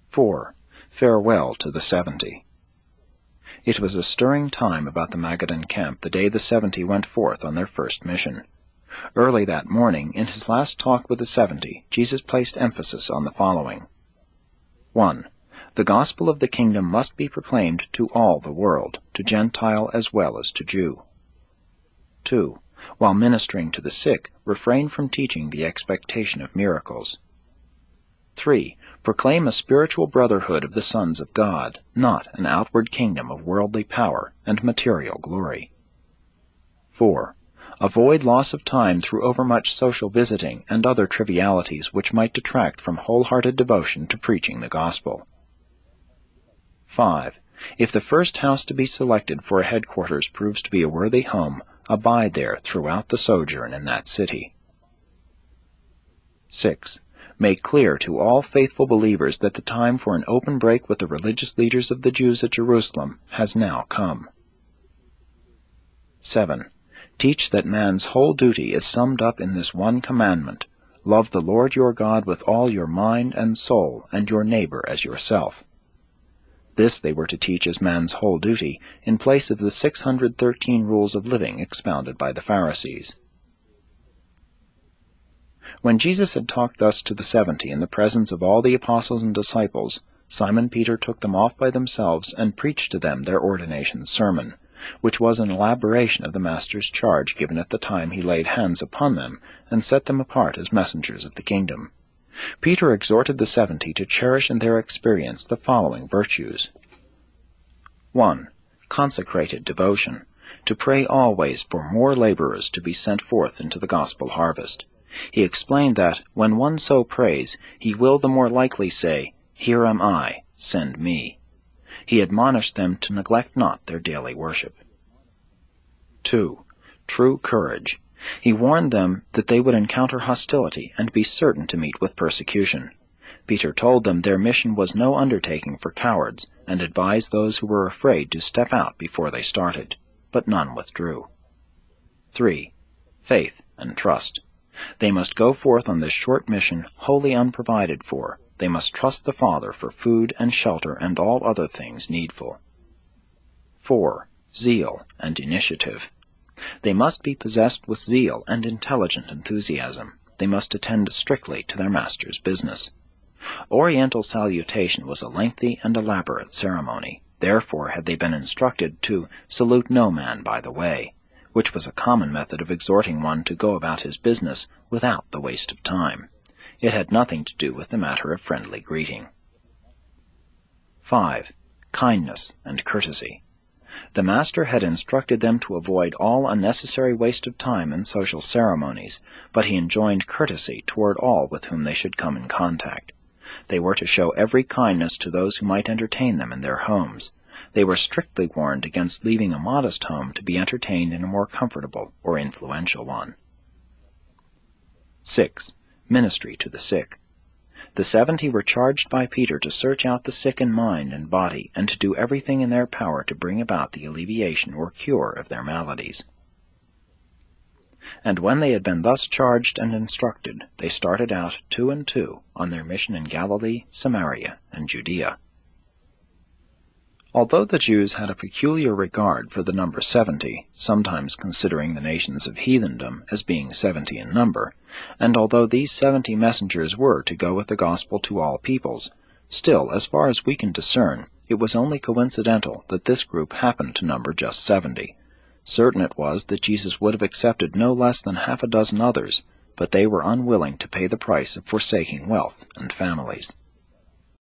4. Farewell to the 70. It was a stirring time about the Magadan camp the day the 70 went forth on their first mission. Early that morning, in his last talk with the 70, Jesus placed emphasis on the following. 1. The gospel of the kingdom must be proclaimed to all the world, to Gentile as well as to Jew. 2. While ministering to the sick, refrain from teaching the expectation of miracles. 3. Proclaim a spiritual brotherhood of the sons of God, not an outward kingdom of worldly power and material glory. 4. Avoid loss of time through overmuch social visiting and other trivialities which might detract from wholehearted devotion to preaching the gospel. 5. If the first house to be selected for a headquarters proves to be a worthy home, abide there throughout the sojourn in that city. 6. Make clear to all faithful believers that the time for an open break with the religious leaders of the Jews at Jerusalem has now come. 7. Teach that man's whole duty is summed up in this one commandment: love the Lord your God with all your mind and soul, and your neighbor as yourself. This they were to teach as man's whole duty, in place of the 613 rules of living expounded by the Pharisees. When Jesus had talked thus to the 70 in the presence of all the apostles and disciples, Simon Peter took them off by themselves and preached to them their ordination sermon, which was an elaboration of the Master's charge given at the time he laid hands upon them and set them apart as messengers of the kingdom. Peter exhorted the 70 to cherish in their experience the following virtues. 1. Consecrated devotion, to pray always for more laborers to be sent forth into the gospel harvest. He explained that, when one so prays, he will the more likely say, "Here am I, send me." He admonished them to neglect not their daily worship. 2. True courage. He warned them that they would encounter hostility and be certain to meet with persecution. Peter told them their mission was no undertaking for cowards, and advised those who were afraid to step out before they started, but none withdrew. 3. Faith and trust. They must go forth on this short mission wholly unprovided for. They must trust the Father for food and shelter and all other things needful. 4. Zeal and initiative. They must be possessed with zeal and intelligent enthusiasm. They must attend strictly to their Master's business. Oriental salutation was a lengthy and elaborate ceremony. Therefore had they been instructed to salute no man by the way, which was a common method of exhorting one to go about his business without the waste of time. It had nothing to do with the matter of friendly greeting. 5. Kindness and courtesy. The Master had instructed them to avoid all unnecessary waste of time in social ceremonies, but he enjoined courtesy toward all with whom they should come in contact. They were to show every kindness to those who might entertain them in their homes. They were strictly warned against leaving a modest home to be entertained in a more comfortable or influential one. 6. Ministry to the sick. The 70 were charged by Peter to search out the sick in mind and body, and to do everything in their power to bring about the alleviation or cure of their maladies. And when they had been thus charged and instructed, they started out 2 and 2 on their mission in Galilee, Samaria, and Judea. Although the Jews had a peculiar regard for the number 70, sometimes considering the nations of heathendom as being 70 in number, and although these 70 messengers were to go with the gospel to all peoples, still, as far as we can discern, it was only coincidental that this group happened to number just 70. Certain it was that Jesus would have accepted no less than half a dozen others, but they were unwilling to pay the price of forsaking wealth and families.